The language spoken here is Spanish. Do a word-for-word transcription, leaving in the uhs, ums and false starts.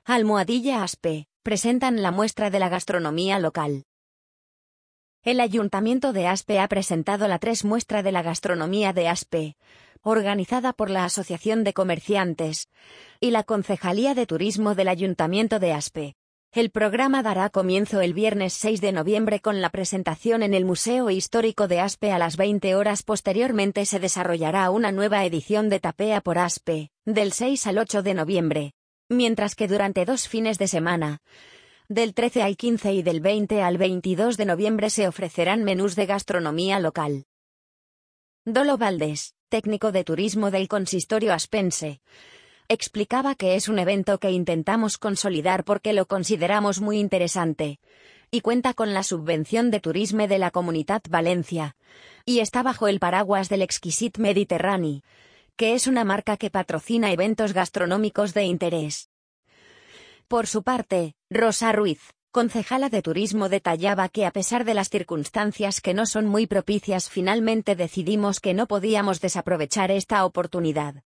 Almohadilla Aspe, presentan la muestra de la gastronomía local. El Ayuntamiento de Aspe ha presentado la tres muestra de la gastronomía de Aspe, organizada por la Asociación de Comerciantes y la Concejalía de Turismo del Ayuntamiento de Aspe. El programa dará comienzo el viernes seis de noviembre con la presentación en el Museo Histórico de Aspe a las veinte horas. Posteriormente se desarrollará una nueva edición de Tapea por Aspe, del seis al ocho de noviembre. Mientras que durante dos fines de semana, del trece al quince y del veinte al veintidós de noviembre, se ofrecerán menús de gastronomía local. Dolo Valdés, técnico de turismo del consistorio aspense, explicaba que es un evento que intentamos consolidar porque lo consideramos muy interesante, y cuenta con la subvención de turisme de la Comunitat Valencia, y está bajo el paraguas del Exquisit Mediterrani, que es una marca que patrocina eventos gastronómicos de interés. Por su parte, Rosa Ruiz, concejala de turismo, detallaba que a pesar de las circunstancias que no son muy propicias, finalmente decidimos que no podíamos desaprovechar esta oportunidad.